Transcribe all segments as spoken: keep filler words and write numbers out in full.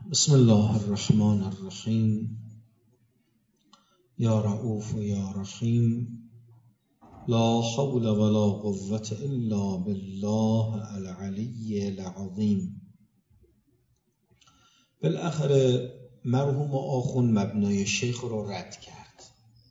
بسم الله الرحمن الرحیم. یا رؤوف یا رحیم. لا حول ولا قوة الا بالله العلی العظیم. بالاخره مرحوم آخوند مبنای شیخ رو رد کرد.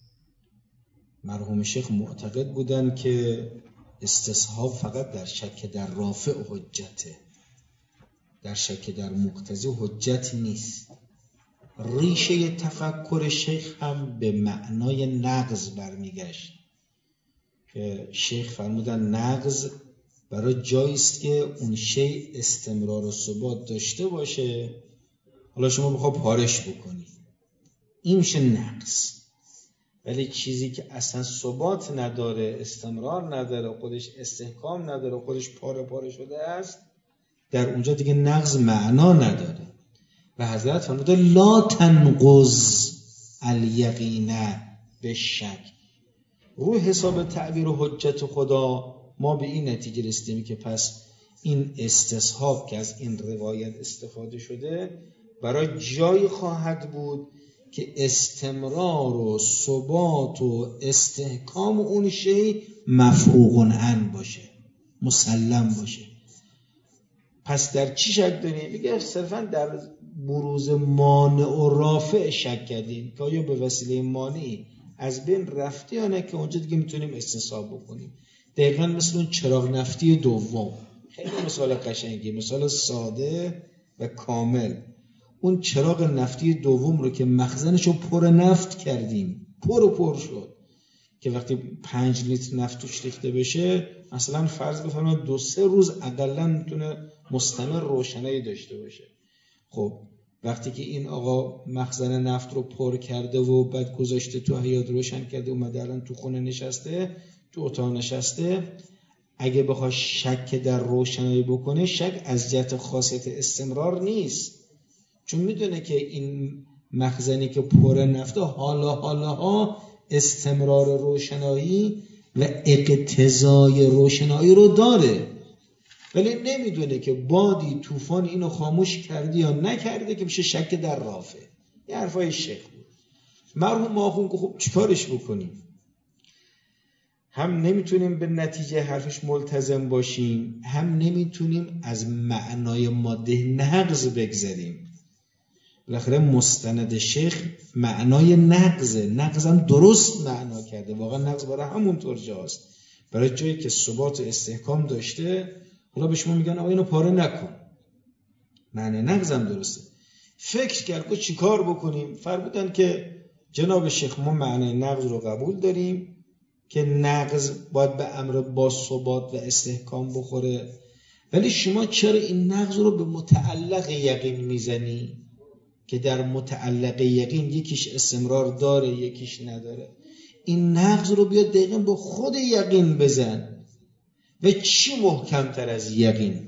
مرحوم شیخ معتقد بودن که استصحاب فقط در شک در رافع حجته، در شک در مقتضی حجت نیست. ریشه تفکر شیخ هم به معنای نقض برمیگشت که شیخ فرمودن نقض برای جایی است که اون شی استمرار و ثبات داشته باشه، حالا شما بخواه پارش بکنی، این میشه نقض. ولی چیزی که اصلا ثبات نداره، استمرار نداره، خودش استحکام نداره، خودش پاره پاره شده است، در اونجا دیگه نقض معنا نداره. و حضرت فرموده لا تنقض الیقین به شک. رو حساب تعبیر و حجت خدا ما به این نتیجه رسیدیم که پس این استصحاب که از این روایت استفاده شده برای جایی خواهد بود که استمرار و ثبات و استحکام اون شی مفروغ عن باشه، مسلم باشه. پس در چی شک داریم؟ میگه صرفا در بروز مانع و رافع شک کردیم که آیا به وسیله مانعی از بین رفته یا نه، که اونجا دیگه میتونیم استصحاب بکنیم. دقیقا مثل اون چراغ نفتی دوم، خیلی مثال قشنگی، مثال ساده و کامل. اون چراغ نفتی دوم رو که مخزنش رو پر نفت کردیم، پر و پر شد، که وقتی پنج لیتر نفت توش ریخته بشه، مثلا فرض بفرمایید دو سه روز اقلا میتونه مستمر روشنایی داشته باشه. خب وقتی که این آقا مخزن نفت رو پر کرده و بعد گذاشته تو حیاط روشن کرده، اومده الان تو خونه نشسته، تو اتاق نشسته، اگه بخواد شک در روشنایی بکنه، شک از جهت خاصیت استمرار نیست، چون میدونه که این مخزنی که پر نفته حالا حالا ها استمرار روشنایی و اقتضای روشنایی رو داره، ولی نمیدونه که بادی طوفان اینو خاموش کردی یا نکرده که بشه شک در رافع. یه حرفای شیخ بود. مرحوم آخوند که خب چیکارش بکنیم؟ هم نمیتونیم به نتیجه حرفش ملتزم باشیم، هم نمیتونیم از معنای ماده نقض بگذریم. بالاخره مستند شیخ معنای نقضه، نقضم درست معنا کرده، واقعا نقض برای همون طور جاست، برای جایی که ثبات و استحکام داشته. حالا به شما میگن آقا اینو پاره نکن، معنی نقضم درسته. فکر کرد که چی کار بکنیم؟ فرمودن که جناب شیخ ما معنی نقض رو قبول داریم که نقض باید به امر با ثبات و استحکام بخوره، ولی شما چرا این نقض رو به متعلق یقین میزنی که در متعلق یقین یکیش استمرار داره یکیش نداره؟ این نقض رو بیا دقیقاً با خود یقین بزن. و چی محکم تر از یقین؟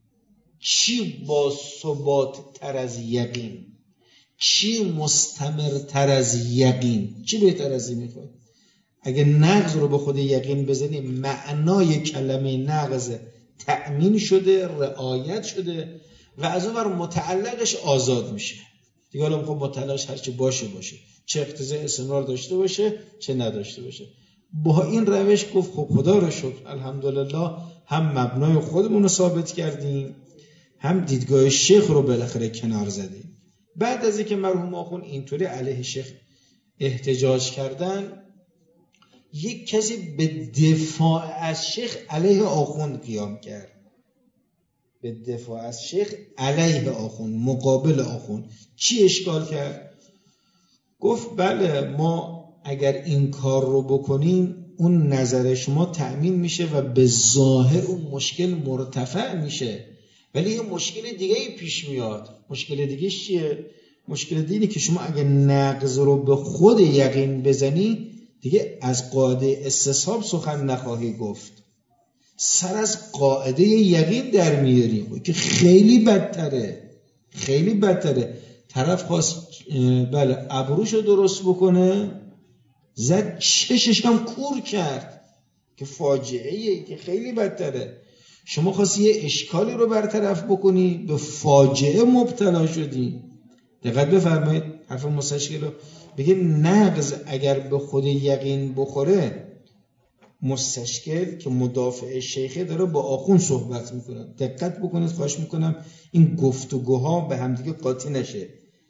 چی با ثبات تر از یقین؟ چی مستمر تر از یقین؟ چی بهتر از این میخواد؟ اگه نقض رو به خود یقین بزنی، معنای کلمه نقض تأمین شده، رعایت شده و از اون ور متعلقش آزاد میشه. دیگه حالا میخواد متعلقش هرچی باشه باشه، چه اقتضای استمرار داشته باشه چه نداشته باشه. با این روش گفت خب خدا رو شکر الحمدلله هم مبنای خودمون رو ثابت کردیم، هم دیدگاه شیخ رو بالاخره کنار زدیم. بعد از اینکه مرحوم آخوند اینطوری علیه شیخ احتجاج کردن، یک کسی به دفاع از شیخ علیه آخوند قیام کرد، به دفاع از شیخ علیه آخوند، مقابل آخوند. چی اشکال کرد؟ گفت بله ما اگر این کار رو بکنیم اون نظر شما تأمین میشه و به ظاهر اون مشکل مرتفع میشه، ولی یه مشکل دیگه پیش میاد. مشکل دیگه چیه؟ مشکل دیگه که شما اگر نقض رو به خود یقین بزنی، دیگه از قاعده استصحاب سخن نخواهی گفت، سر از قاعده یقین در میاری که خیلی بدتره، خیلی بدتره. طرف خواست بله ابروشو درست بکنه، زد چشش هم کور کرد که فاجعه‌ایه، که خیلی بدتره. شما خواستی یه اشکالی رو برطرف بکنی، به فاجعه مبتلا شدی. دقت بفرمایید حرف مستشکل رو بگه نقض اگر به خود یقین بخوره، مستشکل که مدافع شیخه داره با آخوند صحبت میکنه. دقت بکنید، خواهش میکنم این گفتگوها به همدیگه قاطی نشه،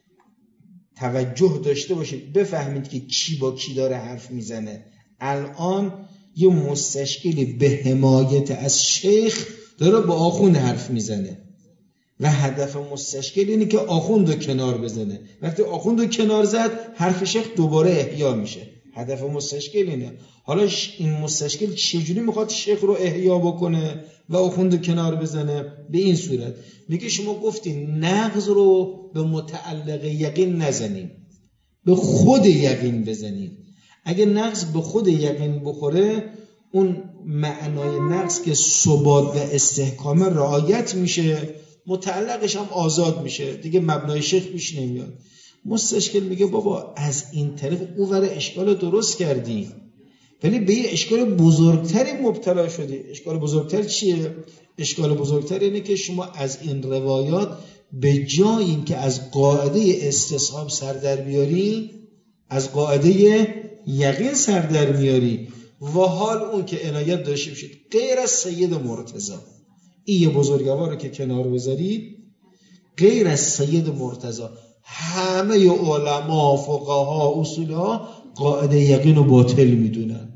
توجه داشته باشید، بفهمید که کی با کی داره حرف میزنه. الان یه مستشکلی به حمایت از شیخ داره با آخوند حرف میزنه و هدف مستشکل اینه که آخوند رو کنار بزنه. وقتی آخوند رو کنار زد، حرف شیخ دوباره احیا میشه. هدف مستشکل اینه. حالا این مستشکل چجوری میخواد شیخ رو احیا بکنه و آخوند رو کنار بزنه؟ به این صورت میگه شما گفتین نقض رو به متعلق یقین نزنیم، به خود یقین بزنیم. اگه نقض به خود یقین بخوره، اون معنای نقض که ثبات و استحکام رعایت میشه، متعلقش هم آزاد میشه، دیگه مبنای شیخ پیش نمیاد. مستشکل میگه بابا از این طریق اوور اشکال درست کردی، ولی به یه اشکال بزرگتری مبتلا شدی. اشکال بزرگتر چیه؟ اشکال بزرگتر اینه که شما از این روایات به جای این که از قاعده استصحاب سر در بیاری، از قاعده یقین سر در میاری. و حال اون که عنایت داشته باشید غیر از سید مرتضی، این یه بزرگوار رو که کنار بذارید، غیر از سید مرتضی همه علما، فقها، اصولها قاعده یقین رو باطل میدونن،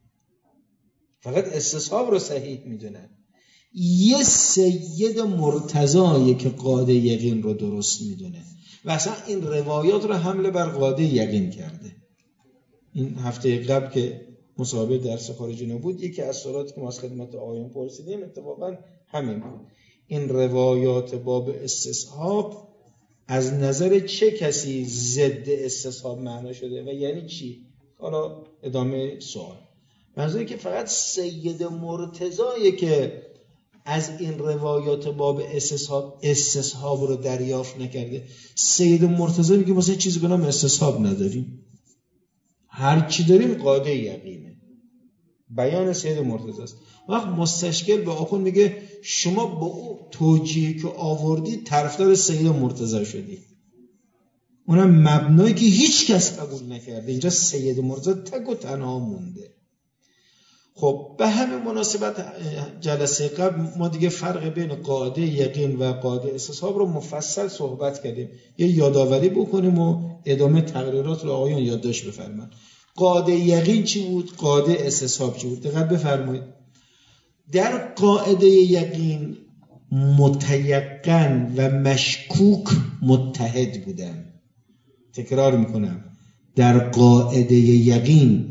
فقط استصحاب رو صحیح میدونن. یه سید مرتضیه که قاعده یقین رو درست میدونه و اصلا این روایات رو حمله بر قاعده یقین کرده. این هفته قبل که مصاحبه درس خارجی بود، یکی از سوالاتی که ما از خدمت آقایون پرسیدیم اتفاقا همین بود. این روایات باب استصحاب از نظر چه کسی ضد استصحاب معنا شده و یعنی چی؟ حالا ادامه سوال. منظوری که فقط سید مرتضیه که از این روایات باب استصحاب استصحاب رو دریافت نکرده. سید مرتضی میگه مثلا چیزی به نام استصحاب نداریم، هر چی داریم قاعده یقینه. بیان سید مرتضی است. وقت مستشکل به آخوند میگه شما با او توجیهی که آوردی طرفدار سید مرتضی شدی، اونم مبنایی که هیچ کس قبول نکرده. اینجا سید مرتضی تک و تنها مونده. خب به همین مناسبت جلسه قبل ما دیگه فرق بین قاعده یقین و قاعده استصحاب رو مفصل صحبت کردیم. یه یادآوری بکنیم و ادامه تقریرات رو آقایان یادداشت بفرمایید. قاعده یقین چی بود؟ قاعده استصحاب چی بود؟ دقت بفرمایید. در قاعده یقین متیقن و مشکوک متحد بودن. تکرار میکنم، در قاعده یقین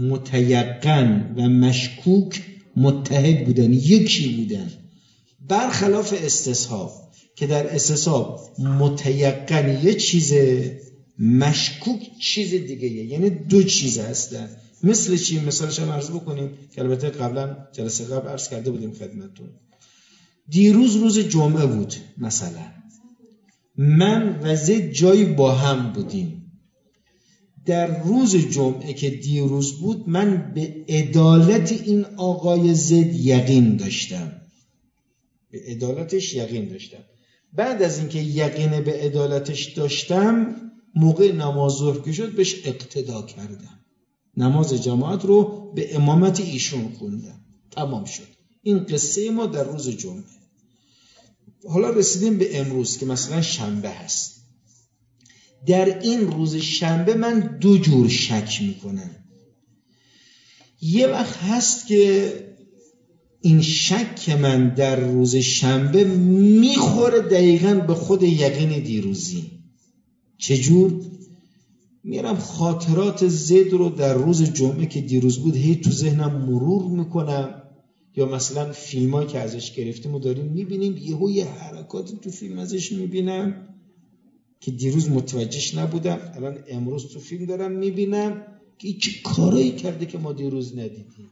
متیقن و مشکوک متحد بودن، یکی بودن، برخلاف استصحاب که در استصحاب متیقن یه چیزه، مشکوک چیز دیگه، یعنی دو چیز هستن. مثل چی؟ مثالش هم عرض بکنیم که البته قبلا جلسه قبل عرض کرده بودیم خدمتتون. دیروز روز جمعه بود، مثلا من و زید جایی با هم بودیم. در روز جمعه که دیروز بود من به عدالت این آقای زید یقین داشتم، به عدالتش یقین داشتم. بعد از اینکه یقین به عدالتش داشتم، موقع نماز ظهر که شد بهش اقتدا کردم، نماز جماعت رو به امامت ایشون خوندم، تمام شد. این قصه ما در روز جمعه. حالا رسیدیم به امروز که مثلا شنبه هست. در این روز شنبه من دو جور شک میکنم. یه وقت هست که این شک من در روز شنبه میخوره دقیقاً به خود یقین دیروزی. چجور؟ میرم خاطرات زید رو در روز جمعه که دیروز بود هی تو ذهنم مرور میکنم، یا مثلا فیلمایی که ازش گرفتیم و داریم میبینیم، یهو یه حرکات تو فیلم ازش میبینم که دیروز متوجهش نبودم، الان امروز تو فیلم دارم میبینم که چه کارایی کرده که ما دیروز ندیدیم.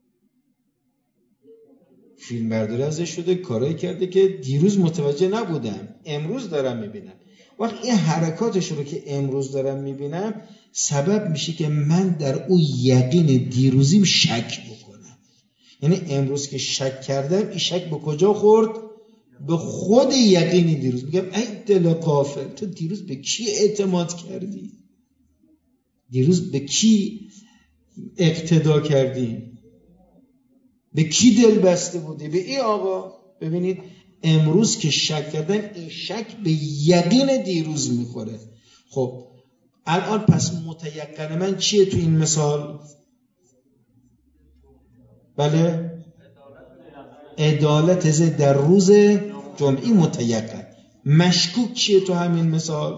فیلم برداری ازش شده، کارایی کرده که دیروز متوجه نبودم، امروز دارم میبینم. وقت این حرکاتش رو که امروز دارم میبینم سبب میشه که من در اون یقین دیروزیم شک بکنم. یعنی امروز که شک کردم، این شک به کجا خورد؟ به خود یقینی دیروز. میگم ای دل غافل، تو دیروز به کی اعتماد کردی؟ دیروز به کی اقتدا کردی؟ به کی دل بسته بودی؟ به این آقا. ببینید امروز که شک کردن، این شک به یقین دیروز میخوره. خب الان پس متیقن من چیه تو این مثال؟ بله، عدالت زید در روز جمعی متیقن. مشکوک چیه تو همین مثال؟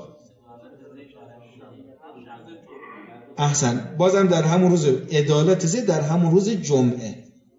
احسن، بازم در همون روز، عدالت زید در همون روز جمعه.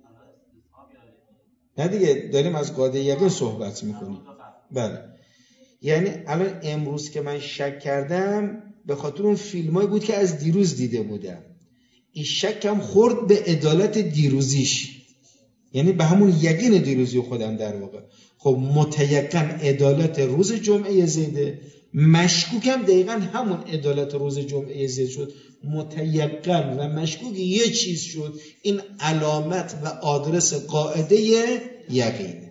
نه دیگه، داریم از قاعده یقین صحبت میکنیم. بله، یعنی الان امروز که من شک کردم به خاطر اون فیلمایی بود که از دیروز دیده بودم. این شکم خورد به عدالت دیروزیش، یعنی به همون یقین دیروزی خودم در واقع. خب متیقن عدالت روز جمعه زیده، مشکوکم دقیقا همون عدالت روز جمعه زید شد. متیقن و مشکوک یه چیز شد. این علامت و آدرس قاعده یقینه.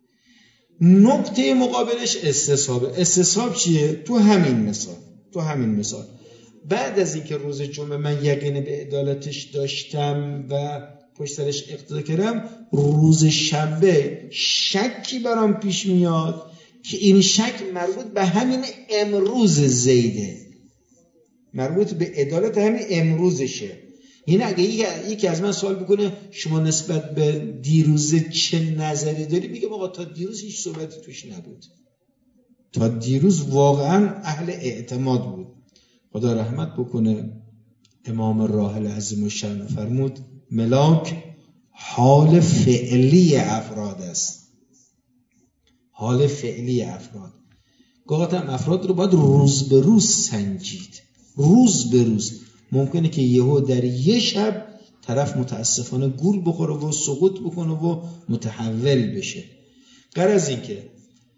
نقطه مقابلش استصحابه. استصحاب چیه؟ تو همین مثال تو همین مثال بعد از اینکه روز جمعه من یقین به عدالتش داشتم و پشت سرش اقتدا کردم، روز شنبه شکی برام پیش میاد که این شک مربوط به همین امروز زیده، مربوط به عدالت همین امروزشه. یعنی اگه یکی از من سوال بکنه شما نسبت به دیروز چه نظری داری، میگم آقا تا دیروز هیچ صحبتی توش نبود، تا دیروز واقعا اهل اعتماد بود. خدا رحمت بکنه امام راحل عظیم الشأن فرمود ملاک حال فعلی افراد است. حال فعلی افراد، گاهی افراد رو باید روز به روز سنجید. روز به روز ممکنه که یهو در یه شب طرف متاسفانه گول بخوره و سقوط بکنه و متحول بشه. غرض این که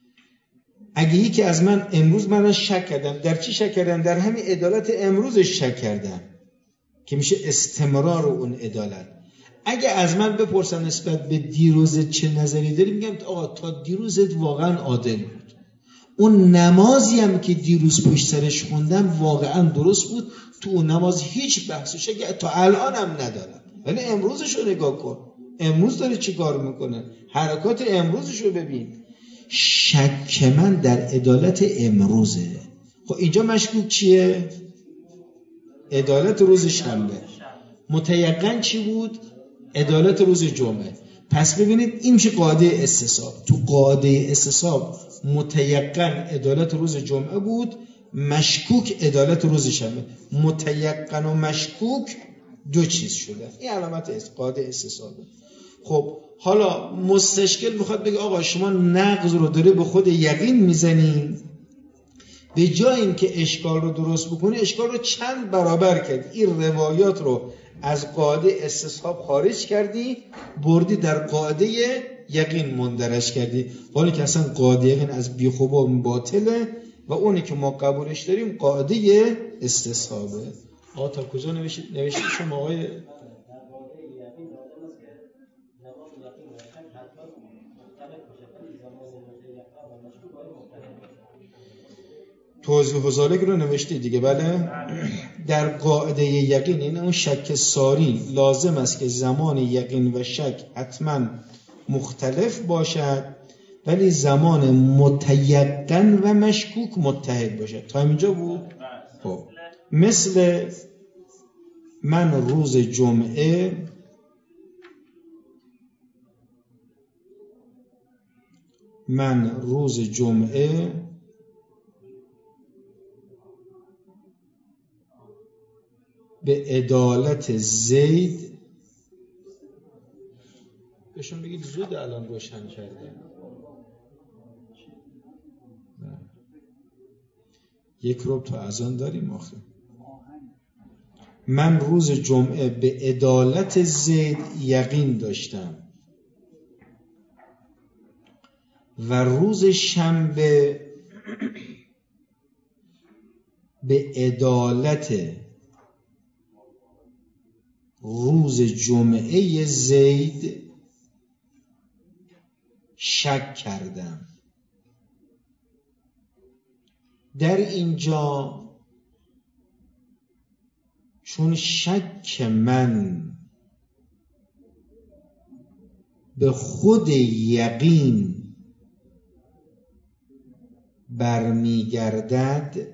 اگه یکی از من امروز من شک کردم، در چی شک کردم؟ در همین عدالت امروزش شک کردم که میشه استمرار اون عدالت. اگه از من بپرسن نسبت به دیروز چه نظری داری، میگم آقا تا دیروزت واقعا عادل بود، اون نمازی هم که دیروز پشت سرش خوندم واقعا درست بود، تو اون نماز هیچ بحثش تا الان هم ندارم، ولی امروزش رو نگاه کن، امروز داره چی کار میکنه، حرکات امروزش رو ببین. شک من در عدالت امروزه. خب اینجا مشکوک چیه؟ عدالت روز شنبه. متیقن چی بود؟ عدالت روز جمعه. پس ببینید این چه قاعده استصحاب. تو قاعده استصحاب متیقن عدالت روز جمعه بود، مشکوک عدالت روز شنبه. متیقن و مشکوک دو چیز شده. این علامت قاعده استصحابه. خب حالا مستشکل میخواد بگه آقا شما نقض رو داره به خود یقین میزنین، به جای اینکه اشکال رو درست بکنی اشکال رو چند برابر کرد. این روایات رو از قاعده استصحاب خارج کردی، بردی در قاعده یقین مندرج کردی، ولی که اصلا قاعده یقین از بیخوبا باطله و اونی که ما قبولش داریم قاعده استصحابه. آقا تا کجا نوشید نوشید شما آقای توضیح و ذالک رو نوشته دیگه؟ بله. در قاعده یقین این اون شک ساری لازم است که زمان یقین و شک حتما مختلف باشد، ولی زمان متیقن و مشکوک متحد باشد. تا اینجا بود. خب مثل من روز جمعه من روز جمعه به عدالت زید، بهشون بگید زود الان روشن کرده، یک ربع تا اذان داریم آخه. من روز جمعه به عدالت زید یقین داشتم و روز شنبه به عدالت روز جمعه زید شک کردم. در اینجا چون شک من به خود یقین برمیگردد،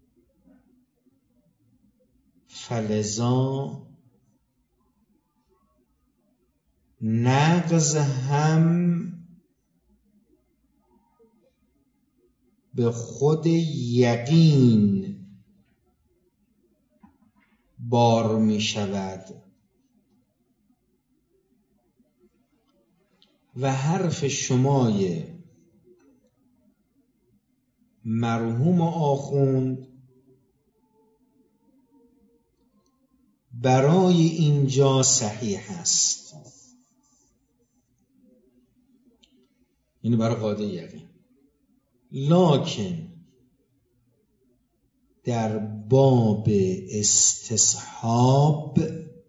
فلذا نقض هم به خود یقین بار می شود و حرف شمای مرحوم آخوند برای اینجا صحیح است، یعنی برای قاعده یقین. لکن در باب استصحاب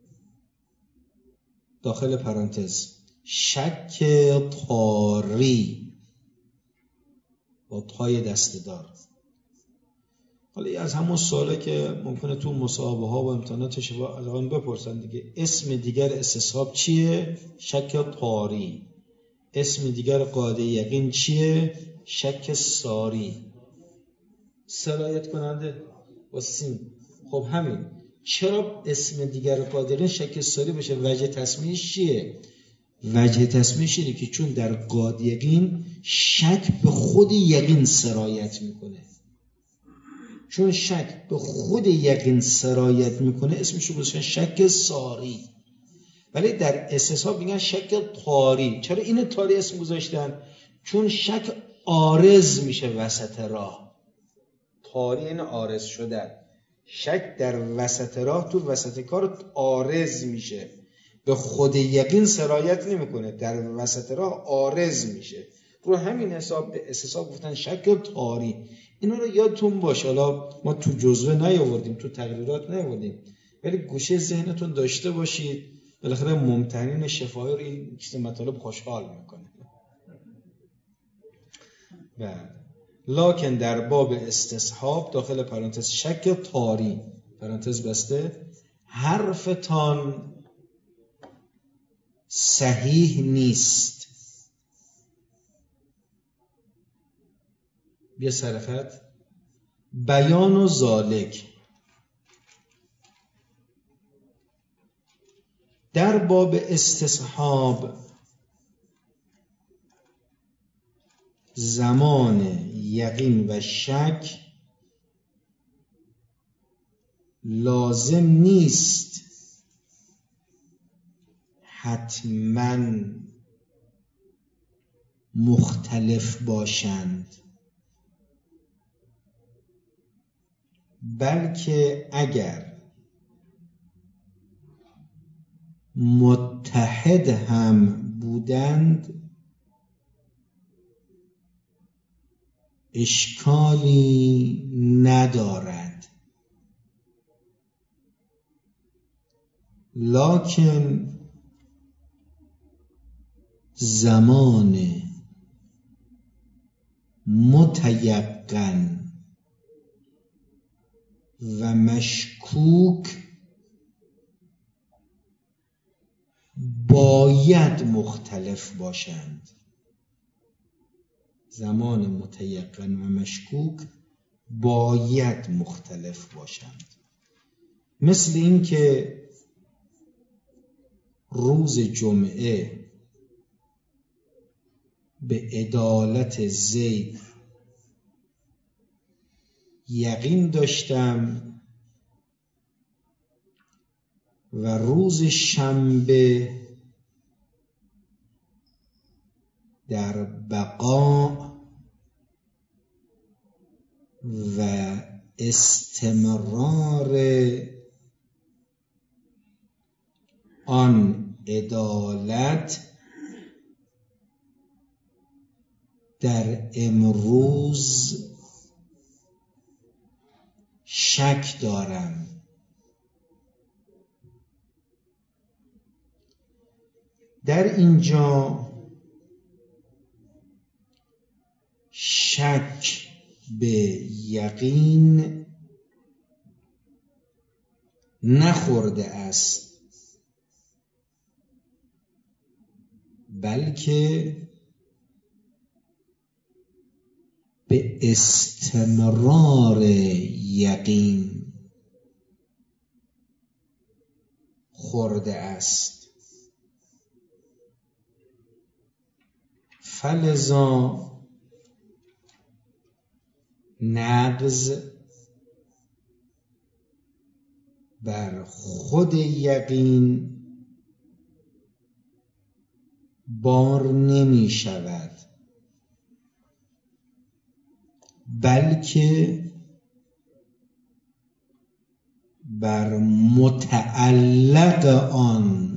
داخل پرانتز شک طاری با طای دسته‌دار. حالا از همون سواله که ممکنه تو مصاحبه ها و امتحانات شفا الان بپرسن دیگه، اسم دیگر استصحاب چیه؟ شک طاری. اسم دیگر قاعده یقین چیه؟ شک ساری. سرایت کننده با سین. خب همین. چرا اسم دیگر قاعده یقین شک ساری بشه؟ وجه تصمیمش چیه؟ وجه تصمیمش اینه که چون در قاعده یقین شک به خود یقین سرایت میکنه. چون شک به خود یقین سرایت میکنه اسمشو گذاشتن شک ساری. ولی در استصحاب میگن شک طاری. چرا این طاری اسم گذاشتن؟ چون شک عارض میشه وسط راه. طاری این عارض شدن. شک در وسط راه تو وسط کار عارض میشه، به خود یقین سرایت نمیکنه، در وسط راه عارض میشه. رو همین حساب به استصحاب گفتن شک طاری. اینا رو یادتون باشه. حالا ما تو جزوه نیاوردیم، تو تقریرات نیاوردیم، ولی گوشه ذهنتون داشته باشید. بالاخره ممتحنین شفاهی رو این چیز مطالب خوشحال میکنه. بعد لکن در باب استصحاب داخل پرانتز شک طاری پرانتز بسته حرفتان صحیح نیست. بیا سرخط بیان و ذالک. در باب استصحاب زمان یقین و شک لازم نیست حتما مختلف باشند، بلکه اگر متحد هم بودند اشکالی ندارد. لکن زمان متیقن و مشکوک باید مختلف باشند. زمان متیقن و مشکوک باید مختلف باشند. مثل این که روز جمعه به عدالت زید یقین داشتم و روز شنبه در بقا و استمرار آن عدالت در امروز شک دارم. در اینجا شک به یقین نخورده است، بلکه به استمرار یقین خورده است. فلذا نقض بر خود یقین بار نمی شود، بلکه بر متعلق آن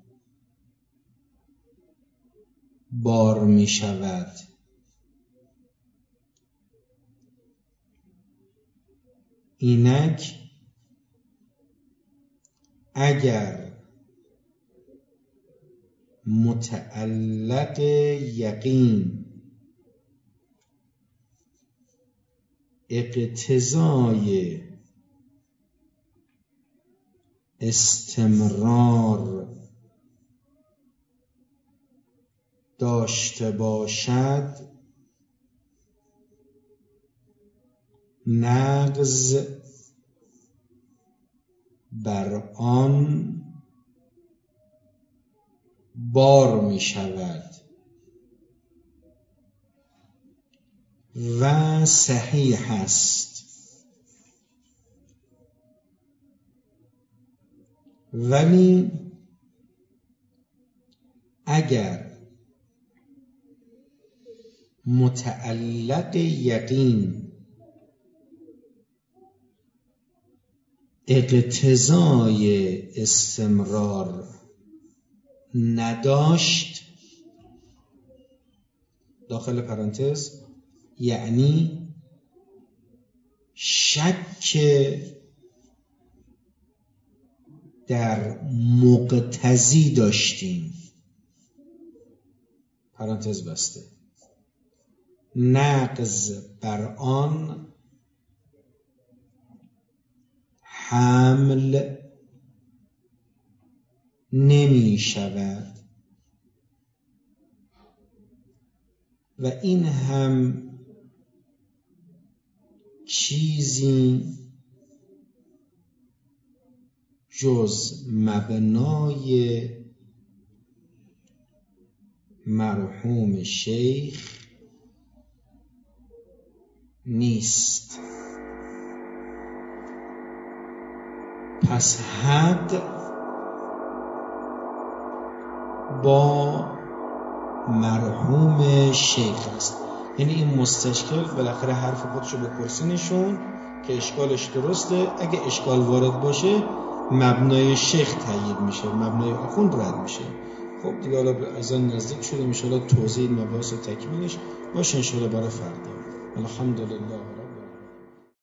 بار می شود. اینک اگر متعلق یقین اقتضای استمرار داشته باشد، نقض بر آن بار می شود و صحیح است. ولی اگر متعلق یقین اقتضای استمرار نداشت، داخل پرانتز یعنی شک در مقتضی داشتیم، پرانتز بسته، نقض بر آن حمل نمی شود و این هم چیزی جز مبنای مرحوم شیخ نیست. پس حد با مرحوم شیخ است. یعنی این مستشکل بالاخره حرف خودشو بپرسه نشون که اشکالش درسته. اگه اشکال وارد باشه مبنای شیخ تایید میشه، مبنای آخوند رد میشه. خب دیگه حالا به اذان نزدیک شده، ان شاءالله توضیح مباحث تکمیلش باشه ان شاءالله برای فردا. الحمدلله.